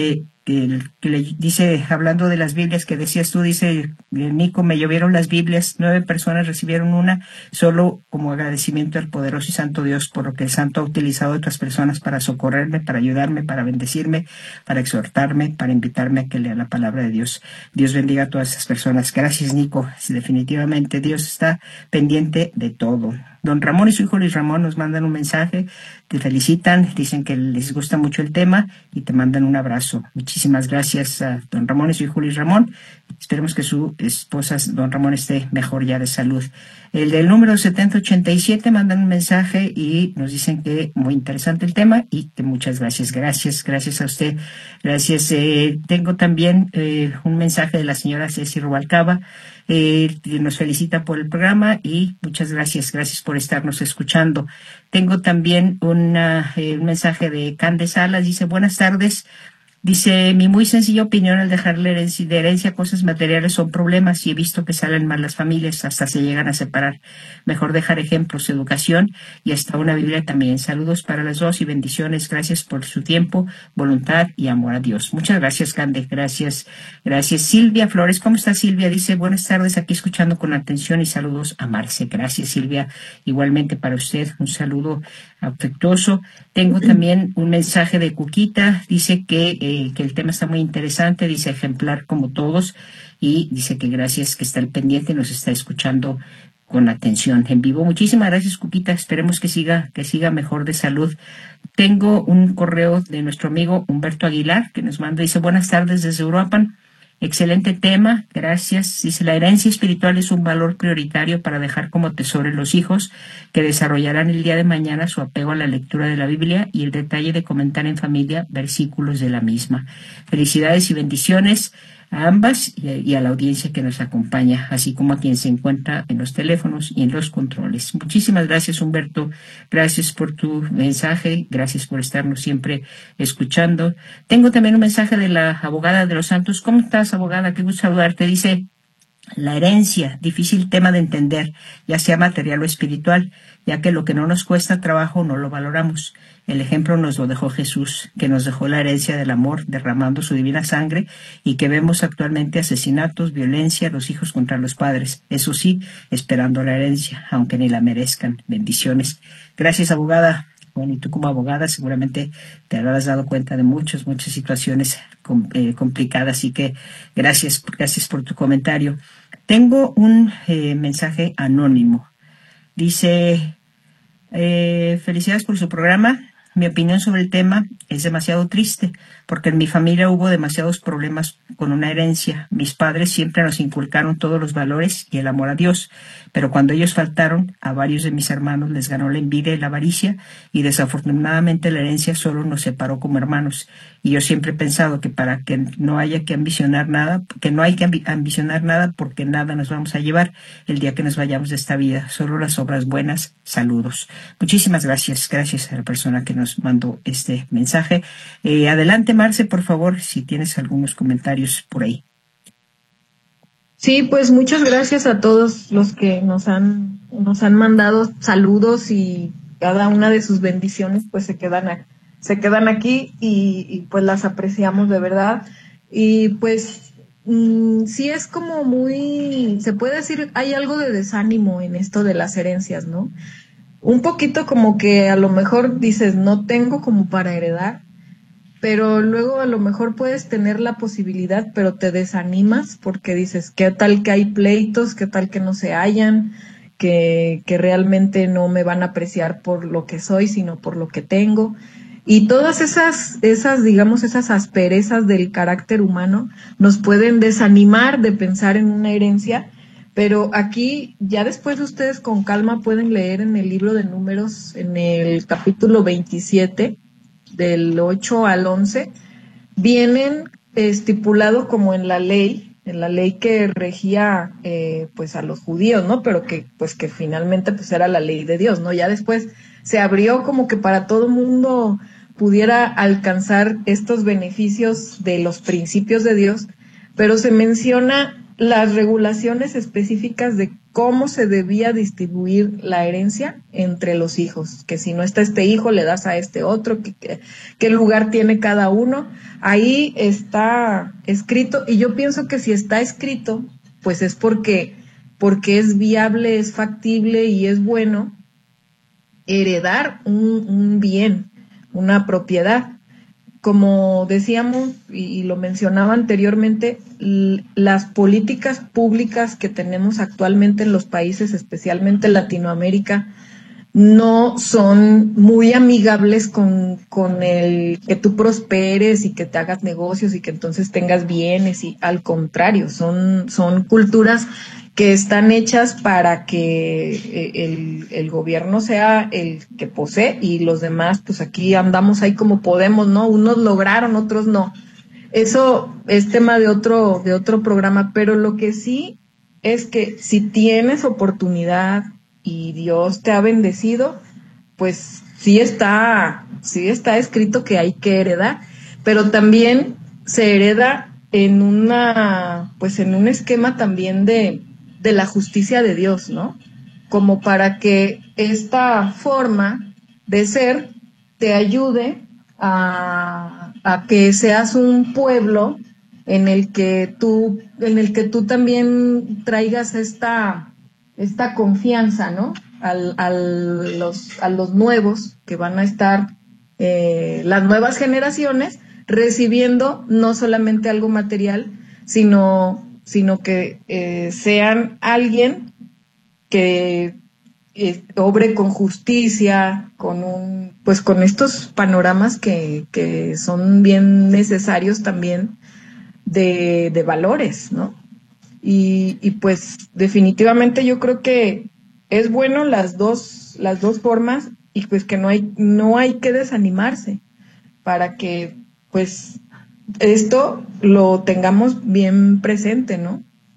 que, que le dice, hablando de las Biblias que decías tú, dice, Nico, me llovieron las Biblias, nueve personas recibieron una, solo como agradecimiento al poderoso y santo Dios por lo que el santo ha utilizado a otras personas para socorrerme, para ayudarme, para bendecirme, para exhortarme, para invitarme a que lea la palabra de Dios. Dios bendiga a todas esas personas. Gracias, Nico. Definitivamente Dios está pendiente de todo. Don Ramón y su hijo Luis Ramón nos mandan un mensaje, te felicitan, dicen que les gusta mucho el tema y te mandan un abrazo. Muchísimas gracias a don Ramón y su hijo Luis Ramón. Esperemos que su esposa, don Ramón, esté mejor ya de salud. El del número setenta ochenta y siete mandan un mensaje y nos dicen que muy interesante el tema y que muchas gracias. Gracias, gracias a usted. Gracias. Eh, tengo también eh, un mensaje de la señora Ceci Rubalcaba. Eh, nos felicita por el programa y muchas gracias, gracias por estarnos escuchando. Tengo también una, eh, un mensaje de Cande Salas, dice, buenas tardes. Dice, mi muy sencilla opinión al dejarle herencia, de herencia cosas materiales son problemas y he visto que salen mal las familias, hasta se llegan a separar. Mejor dejar ejemplos, educación y hasta una Biblia también. Saludos para las dos y bendiciones. Gracias por su tiempo, voluntad y amor a Dios. Muchas gracias, Cande. Gracias. Gracias. Silvia Flores, ¿cómo está Silvia? Dice, buenas tardes, aquí escuchando con atención y saludos a Marce. Gracias, Silvia. Igualmente para usted, un saludo afectuoso. Tengo también un mensaje de Cuquita. Dice que eh, que el tema está muy interesante, dice ejemplar como todos y dice que gracias que está al pendiente, nos está escuchando con atención en vivo. Muchísimas gracias, Cuquita, esperemos que siga, que siga mejor de salud. Tengo un correo de nuestro amigo Humberto Aguilar que nos manda, dice buenas tardes desde Uruapan. Excelente tema, gracias. Dice, la herencia espiritual es un valor prioritario para dejar como tesoro en los hijos que desarrollarán el día de mañana su apego a la lectura de la Biblia y el detalle de comentar en familia versículos de la misma. Felicidades y bendiciones a ambas y a, y a la audiencia que nos acompaña, así como a quien se encuentra en los teléfonos y en los controles. Muchísimas gracias, Humberto. Gracias por tu mensaje. Gracias por estarnos siempre escuchando. Tengo también un mensaje de la abogada de los Santos. ¿Cómo estás, abogada? Qué gusto saludarte. Dice, la herencia, difícil tema de entender, ya sea material o espiritual, ya que lo que no nos cuesta trabajo no lo valoramos. El ejemplo nos lo dejó Jesús, que nos dejó la herencia del amor derramando su divina sangre y que vemos actualmente asesinatos, violencia, los hijos contra los padres. Eso sí, esperando la herencia, aunque ni la merezcan. Bendiciones. Gracias, abogada. Bueno, y tú como abogada seguramente te habrás dado cuenta de muchas, muchas situaciones com, eh, complicadas, así que gracias, gracias por tu comentario. Tengo un eh, mensaje anónimo. Dice, eh, felicidades por su programa. Mi opinión sobre el tema es demasiado triste, porque en mi familia hubo demasiados problemas con una herencia. Mis padres siempre nos inculcaron todos los valores y el amor a Dios, pero cuando ellos faltaron, a varios de mis hermanos les ganó la envidia y la avaricia, y desafortunadamente la herencia solo nos separó como hermanos. Y yo siempre he pensado que para que no haya que ambicionar nada, que no hay que ambi- ambicionar nada, porque nada nos vamos a llevar el día que nos vayamos de esta vida, solo las obras buenas. Saludos. Muchísimas gracias, gracias a la persona que nos mandó este mensaje. Eh, adelante, Marce, por favor, si tienes algunos comentarios por ahí. Sí, pues muchas gracias a todos los que nos han nos han mandado saludos y cada una de sus bendiciones pues se quedan a, se quedan aquí y, y pues las apreciamos de verdad. Y pues mmm, sí es como muy, se puede decir, hay algo de desánimo en esto de las herencias, ¿no? Un poquito como que a lo mejor dices, no tengo como para heredar, pero luego a lo mejor puedes tener la posibilidad, pero te desanimas porque dices, ¿qué tal que hay pleitos? ¿Qué tal que no se hallan? Que, que realmente no me van a apreciar por lo que soy, sino por lo que tengo. Y todas esas, esas, digamos, esas asperezas del carácter humano nos pueden desanimar de pensar en una herencia. Pero aquí, ya después ustedes con calma pueden leer en el libro de Números, en el capítulo veintisiete, del ocho al once, vienen estipulado como en la ley, en la ley que regía eh, pues a los judíos, ¿no? Pero que pues que finalmente pues era la ley de Dios, ¿no? Ya después se abrió como que para todo mundo pudiera alcanzar estos beneficios de los principios de Dios, pero se menciona las regulaciones específicas de cómo se debía distribuir la herencia entre los hijos, que si no está este hijo le das a este otro, que, que, qué lugar tiene cada uno. Ahí está escrito, y yo pienso que si está escrito, pues es porque, porque es viable, es factible y es bueno heredar un, un bien, una propiedad. Como decíamos y, y lo mencionaba anteriormente, l- las políticas públicas que tenemos actualmente en los países, especialmente en Latinoamérica, no son muy amigables con, con el que tú prosperes y que te hagas negocios y que entonces tengas bienes, y al contrario, son, son culturas que están hechas para que eh, el, el gobierno sea el que posee y los demás, pues aquí andamos ahí como podemos, ¿no? Unos lograron, otros no. Eso es tema de otro, de otro programa, pero lo que sí es que si tienes oportunidad y Dios te ha bendecido, pues sí está, sí está escrito que hay que heredar, pero también se hereda en una, pues en un esquema también de, de la justicia de Dios, ¿no? Como para que esta forma de ser te ayude a, a que seas un pueblo en el que tú, en el que tú también traigas esta, esta confianza, ¿no? Al, al los, a los nuevos que van a estar, eh, las nuevas generaciones, recibiendo no solamente algo material, sino, sino que eh, sean alguien que eh, obre con justicia, con un, pues con estos panoramas que, que son bien necesarios también de, de valores, ¿no? Y, y pues definitivamente yo creo que es bueno las dos, las dos formas, y pues que no hay, no hay que desanimarse para que pues esto lo tengamos bien presente, ¿no?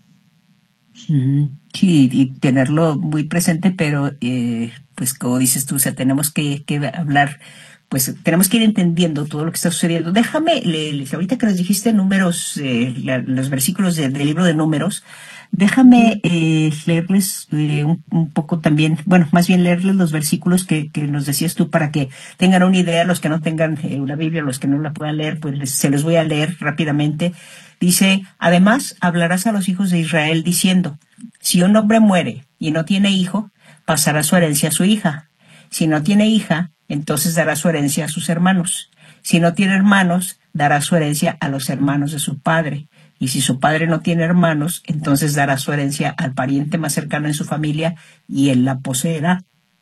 Mm, sí, y tenerlo muy presente, pero eh, pues como dices tú, o sea, tenemos que, que hablar, pues tenemos que ir entendiendo todo lo que está sucediendo. Déjame, le, le- ahorita que nos dijiste números, eh, la- los versículos de- del libro de Números, déjame eh, leerles eh, un, un poco también, bueno, más bien leerles los versículos que, que nos decías tú para que tengan una idea, los que no tengan eh, una Biblia, los que no la puedan leer, pues les- se los voy a leer rápidamente. Dice, además hablarás a los hijos de Israel diciendo, si un hombre muere y no tiene hijo, pasará su herencia a su hija. Si no tiene hija, entonces dará su herencia a sus hermanos. Si no tiene hermanos, dará su herencia a los hermanos de su padre. Y si su padre no tiene hermanos, entonces dará su herencia al pariente más cercano en su familia y él la poseerá.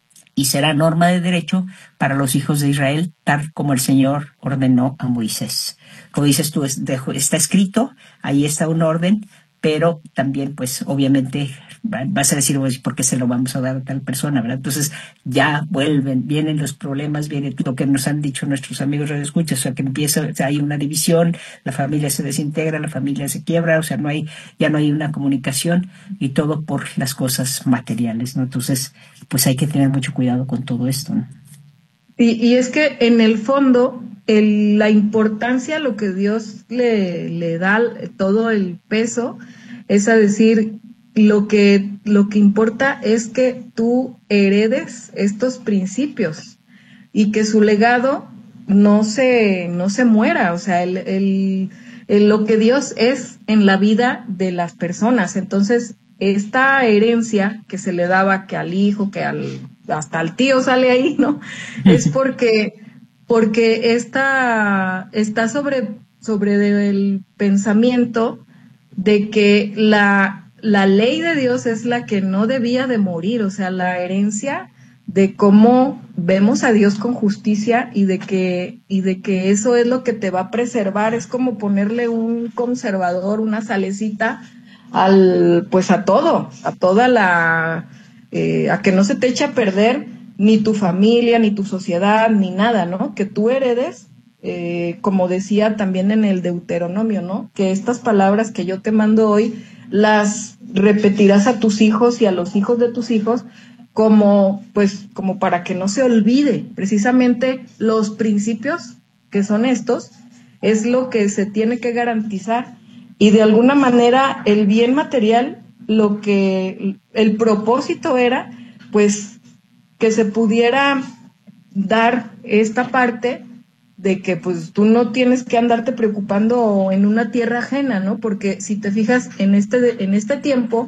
Y será norma de derecho para los hijos de Israel, tal como el Señor ordenó a Moisés. Como dices tú, es- dejo- está escrito, ahí está un orden, pero también, pues, obviamente, va- vas a decir, pues, ¿por qué se lo vamos a dar a tal persona, verdad? Entonces, ya vuelven, vienen los problemas, viene lo que nos han dicho nuestros amigos radioescuchas, o sea, que empieza, o sea, hay una división, la familia se desintegra, la familia se quiebra, o sea, no hay, ya no hay una comunicación, y todo por las cosas materiales, ¿no? Entonces, pues hay que tener mucho cuidado con todo esto, ¿no? Y, y es que en el fondo, el, la importancia, lo que Dios le, le da, todo el peso, es a decir, lo que, lo que importa es que tú heredes estos principios y que su legado no se, no se muera, o sea, el, el, el- lo que Dios es en la vida de las personas. Entonces, esta herencia que se le daba que al hijo, que al, hasta al tío sale ahí, ¿no? Es porque, porque esta, está sobre, sobre el pensamiento de que la, la ley de Dios es la que no debía de morir, o sea, la herencia de cómo vemos a Dios con justicia y de que y de que eso es lo que te va a preservar, es como ponerle un conservador, una salecita al pues a todo, a toda la eh, a que no se te eche a perder ni tu familia, ni tu sociedad, ni nada, ¿no? Que tú heredes, eh, como decía también en el Deuteronomio, ¿no? Que estas palabras que yo te mando hoy las repetirás a tus hijos y a los hijos de tus hijos, como pues como para que no se olvide precisamente los principios que son estos, es lo que se tiene que garantizar, y de alguna manera el bien material lo que el propósito era, pues, que se pudiera dar esta parte de que pues tú no tienes que andarte preocupando en una tierra ajena, ¿no? Porque si te fijas en este, en este tiempo,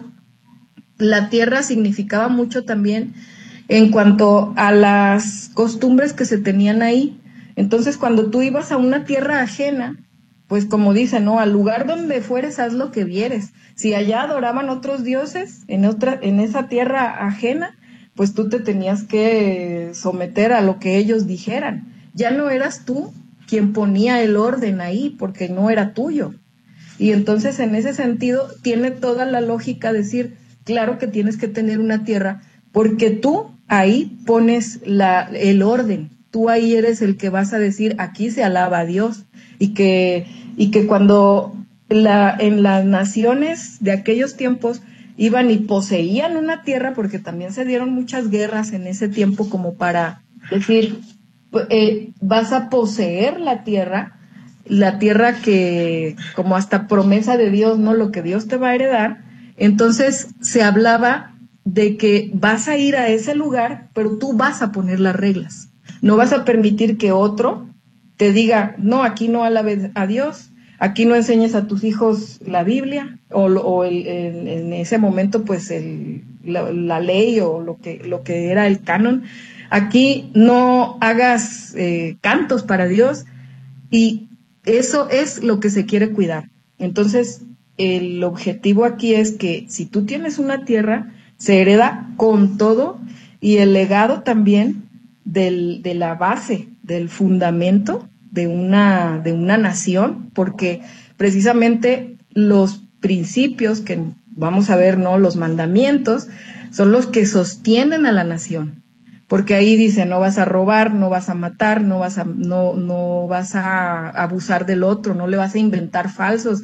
la tierra significaba mucho también en cuanto a las costumbres que se tenían ahí. Entonces, cuando tú ibas a una tierra ajena, pues como dicen, ¿no? Al lugar donde fueres, haz lo que vieres. Si allá adoraban otros dioses, en otra, en esa tierra ajena, pues tú te tenías que someter a lo que ellos dijeran. Ya no eras tú quien ponía el orden ahí, porque no era tuyo. Y entonces, en ese sentido, tiene toda la lógica decir, claro que tienes que tener una tierra, porque tú ahí pones la, el orden. Tú ahí eres el que vas a decir, aquí se alaba a Dios. Y que, y que cuando la, en las naciones de aquellos tiempos iban y poseían una tierra, porque también se dieron muchas guerras en ese tiempo como para decir, eh, vas a poseer la tierra, la tierra que, como hasta promesa de Dios, ¿no? Lo que Dios te va a heredar. Entonces se hablaba de que vas a ir a ese lugar, pero tú vas a poner las reglas. No vas a permitir que otro te diga, no, aquí no alabes a Dios, aquí no enseñes a tus hijos la Biblia, o, o el, el, en ese momento, pues, el, la, la ley o lo que, lo que era el canon. Aquí no hagas eh, cantos para Dios, y eso es lo que se quiere cuidar. Entonces, el objetivo aquí es que si tú tienes una tierra, se hereda con todo, y el legado también del, de la base, del fundamento de una, de una nación, porque precisamente los principios que vamos a ver, ¿no? Los mandamientos son los que sostienen a la nación. Porque ahí dice, no vas a robar, no vas a matar, no vas a, no, no vas a abusar del otro, no le vas a inventar falsos.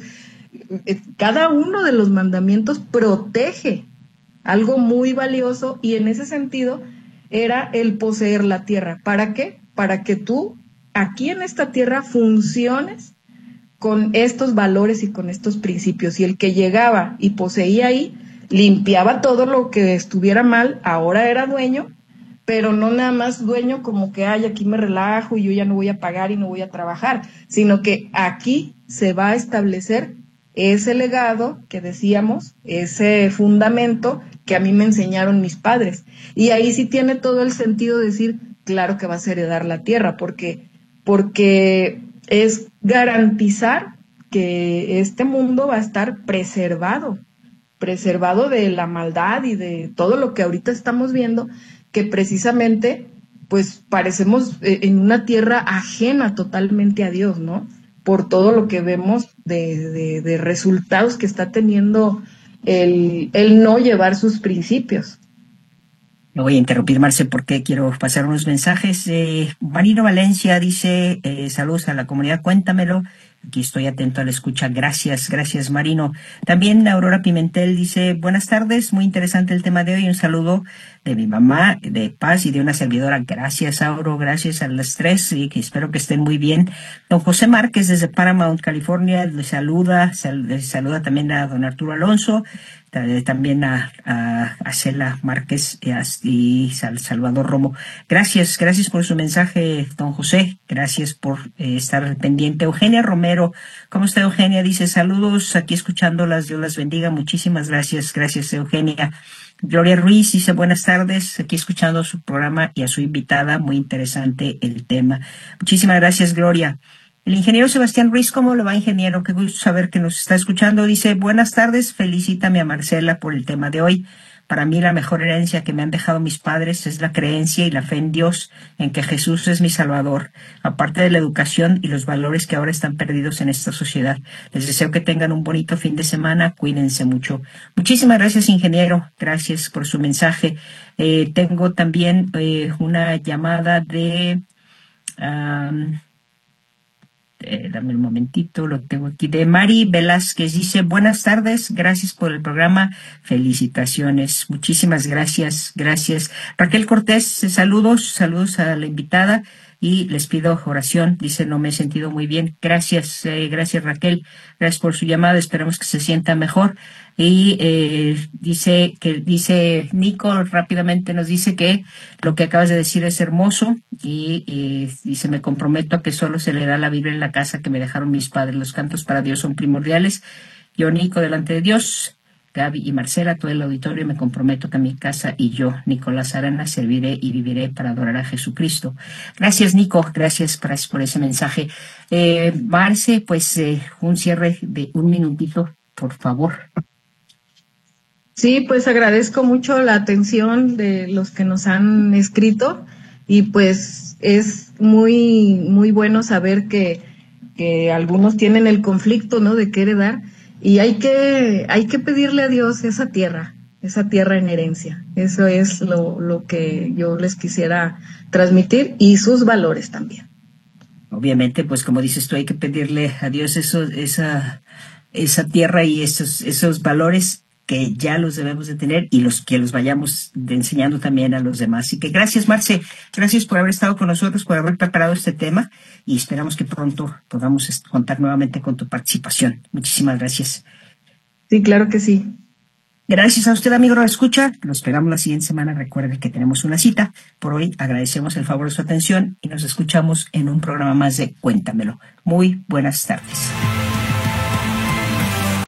Cada uno de los mandamientos protege algo muy valioso, y en ese sentido era el poseer la tierra. ¿Para qué? Para que tú aquí en esta tierra funciones con estos valores y con estos principios. Y el que llegaba y poseía ahí, limpiaba todo lo que estuviera mal, ahora era dueño, pero no nada más dueño como que, ay, aquí me relajo y yo ya no voy a pagar y no voy a trabajar, sino que aquí se va a establecer ese legado que decíamos, ese fundamento que a mí me enseñaron mis padres. Y ahí sí tiene todo el sentido decir, claro que vas a heredar la tierra, porque, porque es garantizar que este mundo va a estar preservado, preservado de la maldad y de todo lo que ahorita estamos viendo, que precisamente pues parecemos en una tierra ajena totalmente a Dios, ¿no? Por todo lo que vemos de, de, de resultados que está teniendo el, el no llevar sus principios. No voy a interrumpir, Marce, porque quiero pasar unos mensajes. Eh, Marino Valencia dice, eh, saludos a la comunidad, cuéntamelo. Aquí estoy atento a la escucha. Gracias, gracias, Marino. También Aurora Pimentel dice, buenas tardes, muy interesante el tema de hoy. Un saludo de mi mamá, de Paz, y de una servidora. Gracias, Auro, gracias a las tres, y que espero que estén muy bien. Don José Márquez desde Paramount, California, le saluda, sal, le saluda también a don Arturo Alonso, también a, a, a Cela Márquez y a Salvador Romo. Gracias, gracias por su mensaje, don José. Gracias por eh, estar pendiente. Eugenia Romero, ¿cómo está Eugenia? Dice, saludos, aquí escuchándolas, Dios las bendiga. Muchísimas gracias, gracias Eugenia. Gloria Ruiz dice, buenas tardes, aquí escuchando su programa y a su invitada, muy interesante el tema. Muchísimas gracias, Gloria. El ingeniero Sebastián Ruiz, ¿cómo le va, ingeniero? Qué gusto saber que nos está escuchando. Dice, buenas tardes, felicítame a Marcela por el tema de hoy. Para mí la mejor herencia que me han dejado mis padres es la creencia y la fe en Dios, en que Jesús es mi Salvador, aparte de la educación y los valores que ahora están perdidos en esta sociedad. Les deseo que tengan un bonito fin de semana, cuídense mucho. Muchísimas gracias, ingeniero, gracias por su mensaje. Eh, tengo también eh, una llamada de... Um, Eh, dame un momentito, lo tengo aquí, de Mari Velázquez. Dice, buenas tardes, gracias por el programa, felicitaciones, muchísimas gracias, gracias. Raquel Cortés, saludos, saludos a la invitada y les pido oración. Dice, no me he sentido muy bien. Gracias, eh, gracias Raquel, gracias por su llamada, esperamos que se sienta mejor. Y eh, dice que dice Nico rápidamente nos dice que lo que acabas de decir es hermoso y eh, dice, me comprometo a que solo se leerá la Biblia en la casa que me dejaron mis padres. Los cantos para Dios son primordiales. Yo, Nico, delante de Dios, Gaby y Marcela, todo el auditorio, me comprometo que mi casa y yo, Nicolás Arana, serviré y viviré para adorar a Jesucristo. Gracias, Nico, gracias por, por ese mensaje. Eh, Marce, pues eh, un cierre de un minutito, por favor. Sí, pues agradezco mucho la atención de los que nos han escrito y pues es muy, muy bueno saber que, que algunos tienen el conflicto, ¿no?, de qué heredar. Y hay que, hay que pedirle a Dios esa tierra, esa tierra en herencia. Eso es lo, lo que yo les quisiera transmitir y sus valores también. Obviamente, pues como dices tú, hay que pedirle a Dios eso, esa, esa tierra y esos, esos valores que ya los debemos de tener y los que los vayamos de enseñando también a los demás. Así que gracias, Marce, gracias por haber estado con nosotros, por haber preparado este tema y esperamos que pronto podamos contar nuevamente con tu participación. Muchísimas gracias. Sí, claro que sí. Gracias a usted, amigo, lo escucha. Lo esperamos la siguiente semana. Recuerde que tenemos una cita. Por hoy agradecemos el favor de su atención y nos escuchamos en un programa más de Cuéntamelo. Muy buenas tardes.